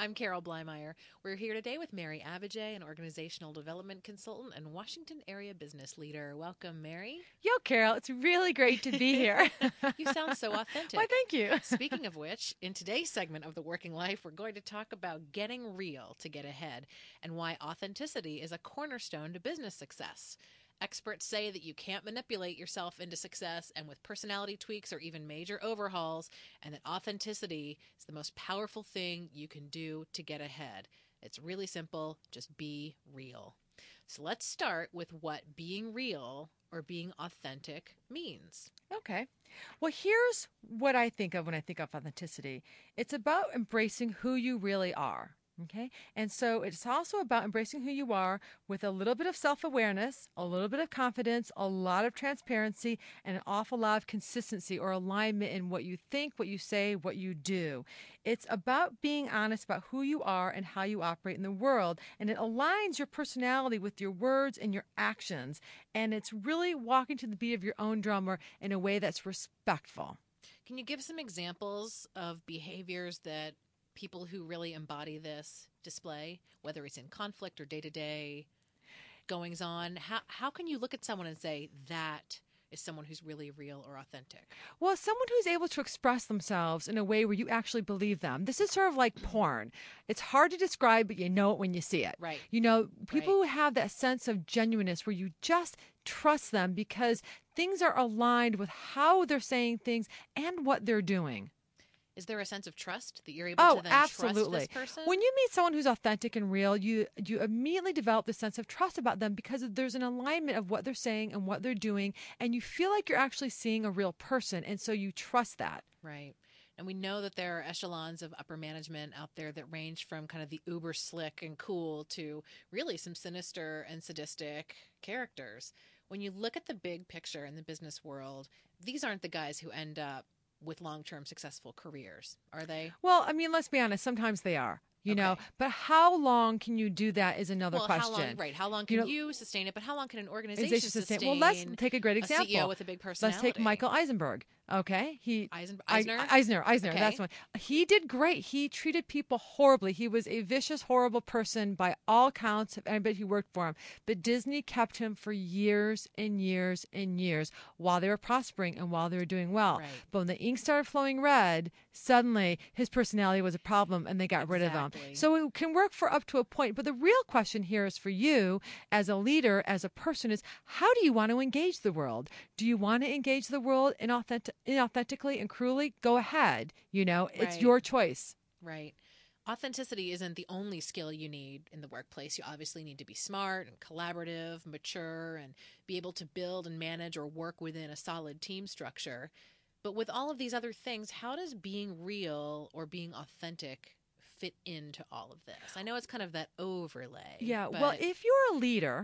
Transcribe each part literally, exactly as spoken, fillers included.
I'm Carol Blymeyer. We're here today with Mary Abijay, an organizational development consultant and Washington area business leader. Welcome, Mary. Yo, Carol, it's really great to be here. You sound so authentic. Why, thank you. Speaking of which, in today's segment of The Working Life, we're going to talk about getting real to get ahead and why authenticity is a cornerstone to business success. Experts say that you can't manipulate yourself into success and with personality tweaks or even major overhauls, and that authenticity is the most powerful thing you can do to get ahead. It's really simple. Just be real. So let's start with what being real or being authentic means. Okay. Well, here's what I think of when I think of authenticity. It's about embracing who you really are. Okay. And so it's also about embracing who you are with a little bit of self-awareness, a little bit of confidence, a lot of transparency, and an awful lot of consistency or alignment in what you think, what you say, what you do. It's about being honest about who you are and how you operate in the world. And it aligns your personality with your words and your actions. And it's really walking to the beat of your own drummer in a way that's respectful. Can you give some examples of behaviors that people who really embody this display, whether it's in conflict or day-to-day goings on? How how can you look at someone and say that is someone who's really real or authentic? Well, someone who's able to express themselves in a way where you actually believe them. This is sort of like porn. It's hard to describe, but you know it when you see it. Right. You know, people Right. who have that sense of genuineness where you just trust them because things are aligned with how they're saying things and what they're doing. Is there a sense of trust that you're able Oh, to then absolutely. trust this person? When you meet someone who's authentic and real, you you immediately develop this sense of trust about them because there's an alignment of what they're saying and what they're doing, and you feel like you're actually seeing a real person, and so you trust that. Right. And we know that there are echelons of upper management out there that range from kind of the uber slick and cool to really some sinister and sadistic characters. When you look at the big picture in the business world, these aren't the guys who end up with long-term successful careers, are they? Well, I mean, let's be honest, sometimes they are. You know, Okay. but how long can you do that is another Well, question. how long, right? How long You can know, you sustain it? But how long can an organization organization sustain? sustain. Well, let's take a great a C E O example. with a big Let's personality. take Michael Eisenberg. Okay, he Eisen, I- Eisner. Eisner, Eisner, Okay. that's one. He did great. He treated people horribly. He was a vicious, horrible person by all counts of anybody who worked for him. But Disney kept him for years and years and years while they were prospering and while they were doing well. Right. But when the ink started flowing red, suddenly his personality was a problem and they got rid of him. Exactly. So it can work for up to a point. But the real question here is for you as a leader, as a person, is how do you want to engage the world? Do you want to engage the world inauthentic, inauthentically and cruelly? Go ahead. You know, it's Right. your choice. Right. Authenticity isn't the only skill you need in the workplace. You obviously need to be smart and collaborative, mature, and be able to build and manage or work within a solid team structure. But with all of these other things, how does being real or being authentic fit into all of this? I know it's kind of that overlay. Yeah. but- Well, if you're a leader,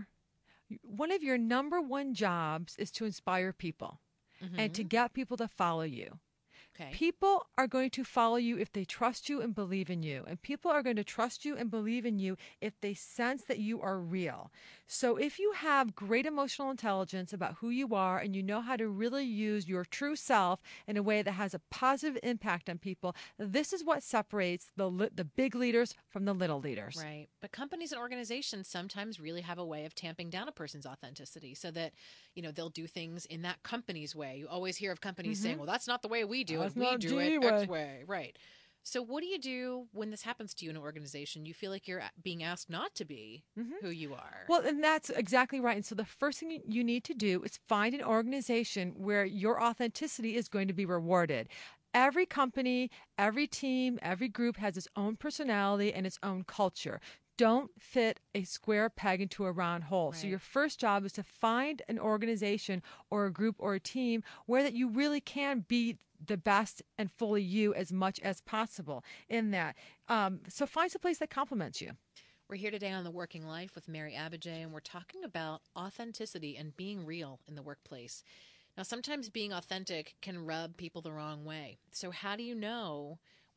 one of your number one jobs is to inspire people and to Mhm. get people to follow you. Okay. People are going to follow you if they trust you and believe in you. And people are going to trust you and believe in you if they sense that you are real. So if you have great emotional intelligence about who you are and you know how to really use your true self in a way that has a positive impact on people, this is what separates the li- the big leaders from the little leaders. Right. But companies and organizations sometimes really have a way of tamping down a person's authenticity so that, you know, they'll do things in that company's way. You always hear of companies saying, well, that's not the way we do That's it. We not do the it way." X way. Right. So what do you do when this happens to you in an organization? You feel like you're a- being asked not to be who you are. Well, and that's exactly right. And so the first thing you need to do is find an organization where your authenticity is going to be rewarded. Every company, every team, every group has its own personality and its own culture. Don't fit a square peg into a round hole. So Right. your first job is to find an organization or a group or a team where that you really can be the best and fully you as much as possible in that. Um, so find some place that complements you. We're here today on The Working Life with Mary Abijay, and we're talking about authenticity and being real in the workplace. Now, sometimes being authentic can rub people the wrong way. So how do you know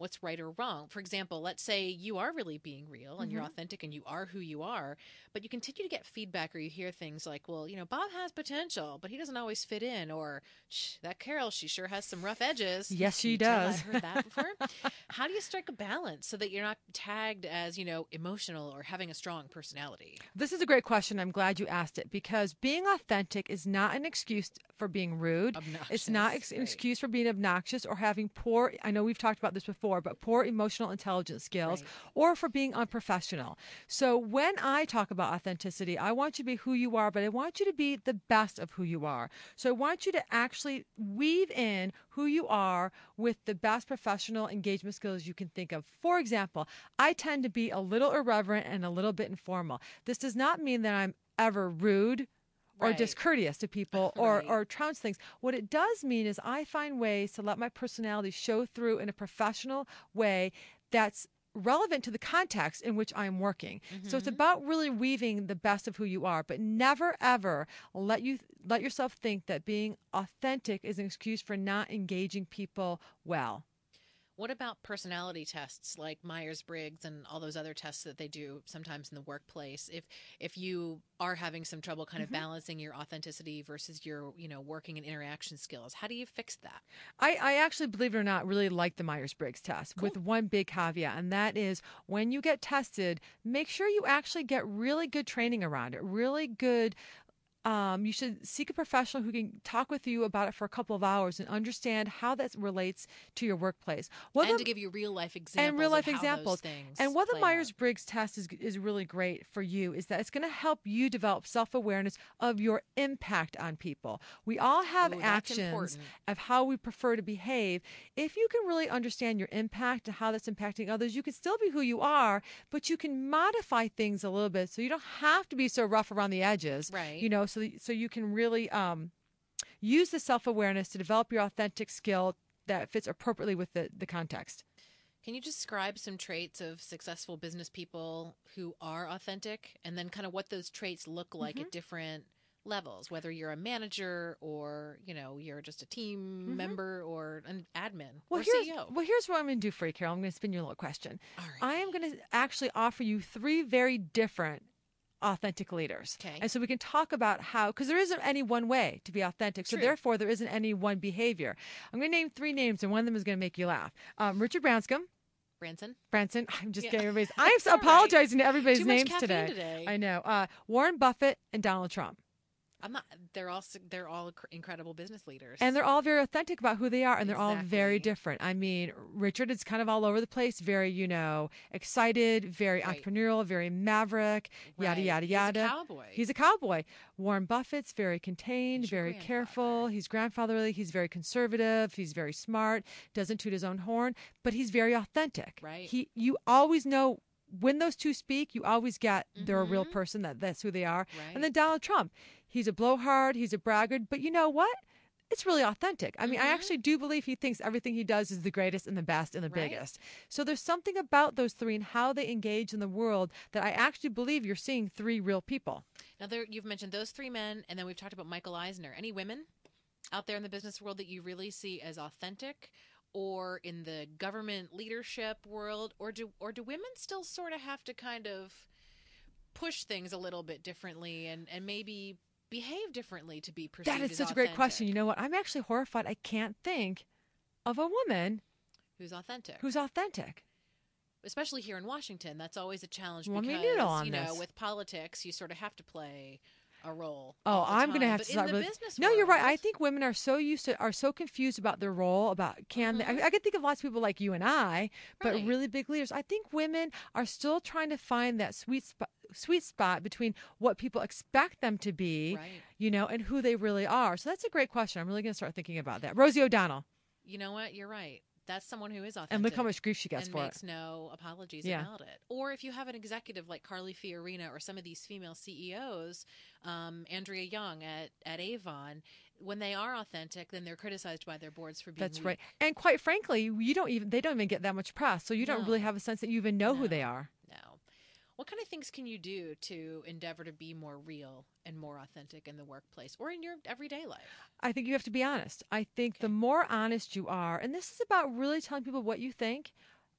what's right or wrong. For example, let's say you are really being real and you're Mhm. authentic and you are who you are, but you continue to get feedback or you hear things like, well, you know, Bob has potential, but he doesn't always fit in, or Shh, that Carol, she sure has some rough edges. Yes, she You tell, does. I've heard that before. How do you strike a balance so that you're not tagged as, you know, emotional or having a strong personality? This is a great question. I'm glad you asked it because being authentic is not an excuse for being rude. It's not Obnoxious, ex- an right? excuse for being obnoxious or having poor, I know we've talked about this before, but poor emotional intelligence skills Right. or for being unprofessional. So when I talk about authenticity, I want you to be who you are, but I want you to be the best of who you are. So I want you to actually weave in who you are with the best professional engagement skills you can think of. For example, I tend to be a little irreverent and a little bit informal. This does not mean that I'm ever rude or Right. discourteous to people or, Right. or trounce things. What it does mean is I find ways to let my personality show through in a professional way that's relevant to the context in which I'm working. So it's Mm-hmm. about really weaving the best of who you are, but never ever let you let yourself think that being authentic is an excuse for not engaging people well. What about personality tests like Myers-Briggs and all those other tests that they do sometimes in the workplace? If if you are having some trouble kind of Mhm. balancing your authenticity versus your, you know, working and interaction skills, how do you fix that? I, I actually, believe it or not, really like the Myers Briggs test Cool. with one big caveat, and that is when you get tested, make sure you actually get really good training around it, really good. Um, you should seek a professional who can talk with you about it for a couple of hours and understand how that relates to your workplace. Well, And the to give you real life and real examples of life how those examples. And things what the play out. Myers Briggs test is, is really great for you is that it's going to help you develop self awareness of your impact on people. We all have Ooh, that's actions important. of how we prefer to behave. If you can really understand your impact and how that's impacting others, you can still be who you are, but you can modify things a little bit so you don't have to be so rough around the edges, Right. you know, so, so you can really um, use the self awareness to develop your authentic skill that fits appropriately with the, the context. Can you describe some traits of successful business people who are authentic and then kind of what those traits look like Mm-hmm. at different levels, whether you're a manager or, you know, you're just a team Mm-hmm. member or an admin Well, or here's C E O? well, here's what I'm going to do for you, Carol. I'm going to spin you a little question. All I right. am going to actually offer you three very different authentic leaders. Okay. And so we can talk about how, because there isn't any one way to be authentic. So True. therefore, there isn't any one behavior. I'm going to name three names, and one of them is going to make you laugh. Um, Richard Branscombe. Branson? Branson. I'm just Yeah. getting everybody's. I'm It's all right. apologizing to everybody's Too much names caffeine today. today. I know. Uh, Warren Buffett and Donald Trump. I'm not. They're all. s- They're all cr- incredible business leaders. And they're all very authentic about who they are, and they're all very Exactly. different. I mean, Richard is kind of all over the place, very, you know, excited, very Right. entrepreneurial, very maverick, yada, Right. yada, He's a yada. cowboy. He's a cowboy. Warren Buffett's very contained, He's your very grandfather. careful. He's grandfatherly. He's very conservative. He's very smart, doesn't toot his own horn, but he's very authentic. Right. He, you always know when those two speak, you always get they're a real Mhm. person, that that's who they are. Right. And then Donald Trump, he's a blowhard, he's a braggart, but you know what? It's really authentic. I mean, I Mhm. actually do believe he thinks everything he does is the greatest and the best and the Right. biggest. So there's something about those three and how they engage in the world that I actually believe you're seeing three real people. Now, there you've mentioned those three men, and then we've talked about Michael Eisner. Any women out there in the business world that you really see as authentic, or in the government leadership world, or do or do women still sort of have to kind of push things a little bit differently and and maybe behave differently to be perceived That is as such a great question. You authentic? know what? I'm actually horrified. I can't think of a woman Who's authentic? who's authentic. Especially here in Washington, that's always a challenge Let me because, noodle on you know, this. with politics, you sort of have to play a role. Oh, all the I'm going to time. have But to in start the really. business No, you're right. I world- think women are so used to, are so confused about their role, about can they. Mhm. I, I can think of lots of people like you and I, but Right. really big leaders. I think women are still trying to find that sweet spot, sweet spot between what people expect them to be, Right. you know, and who they really are. So that's a great question. I'm really going to start thinking about that. Rosie O'Donnell, You know what? You're right. That's someone who is authentic. and look how much grief she gets and for makes it. no apologies Yeah. about it. Or if you have an executive like Carly Fiorina or some of these female C E Os, um, Andrea Young at, at Avon, when they are authentic, then they're criticized by their boards for being That's weak. right. And quite frankly, you don't even they don't even get that much press, so you don't really No. have a sense that you even know who they No. are. No. What kind of things can you do to endeavor to be more real and more authentic in the workplace or in your everyday life? I think you have to be honest. I think the Okay. more honest you are, and this is about really telling people what you think,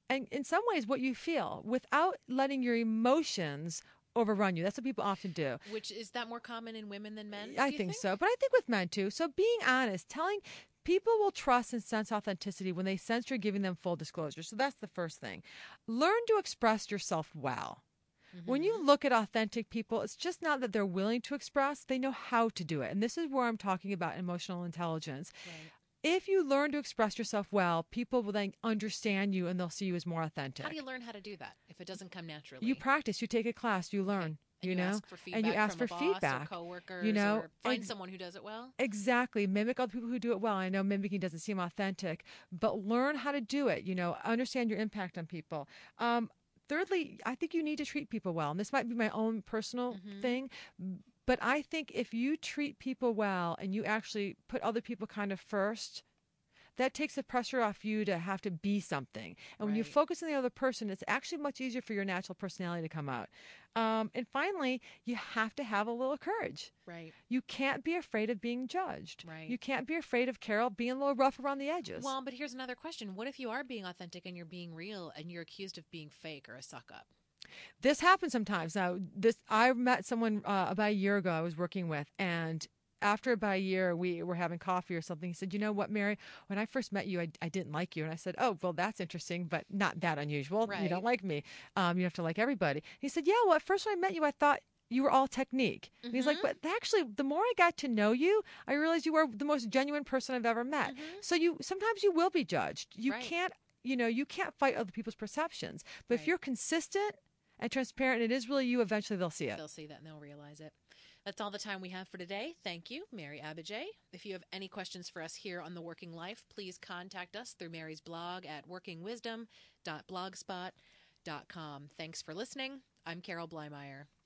and in some ways what you feel without letting your emotions overrun you. That's what people often do. Which is that more common in women than men? I do you think think? so, but I think with men too. So being honest, telling people will trust and sense authenticity when they sense you're giving them full disclosure. So that's the first thing. Learn to express yourself well. When you Mm-hmm. look at authentic people, it's just not that they're willing to express, they know how to do it. And this is where I'm talking about emotional intelligence. Right. If you learn to express yourself well, people will then understand you and they'll see you as more How do authentic. you learn how to do that if it doesn't come naturally? You practice, you take a class, you Okay. learn, And you you know, ask for and you feedback ask from for a boss or feedback. coworkers, You know, or find ex- someone who does it well. exactly. Mimic other people who do it well. I know mimicking doesn't seem authentic, but learn how to do it. You know, understand your impact on people. Um, thirdly, I think you need to treat people well. And this might be my own personal Mm-hmm. thing, but I think if you treat people well and you actually put other people kind of first, that takes the pressure off you to have to be something. And when you Right. focus on the other person, it's actually much easier for your natural personality to come out. Um, and finally, you have to have a little courage. Right. You can't be afraid of being judged. Right. You can't be afraid of Carol being a little rough around the edges. Well, but here's another question. What if you are being authentic and you're being real and you're accused of being fake or a suck up? This happens sometimes. Now, this I met someone uh, about a year ago I was working with, and after about a year, we were having coffee or something. He said, "You know what, Mary? When I first met you, I, I didn't like you." And I said, "Oh, well, that's interesting, but not that unusual. You don't Right. like me. Um, you have to like everybody." He said, "Yeah, well, at first when I met you, I thought you were all technique." And he's like, Mm-hmm. "But actually, the more I got to know you, I realized you were the most genuine person I've ever met. Mm-hmm. So you sometimes you will be judged. You Right. can't." You know, you can't fight other people's perceptions. But if Right. you're consistent and transparent, and it is really you, eventually they'll see it. They'll see that and they'll realize it. That's all the time we have for today. Thank you, Mary Abijay. If you have any questions for us here on The Working Life, please contact us through Mary's blog at working wisdom dot blogspot dot com. Thanks for listening. I'm Carol Blymeyer.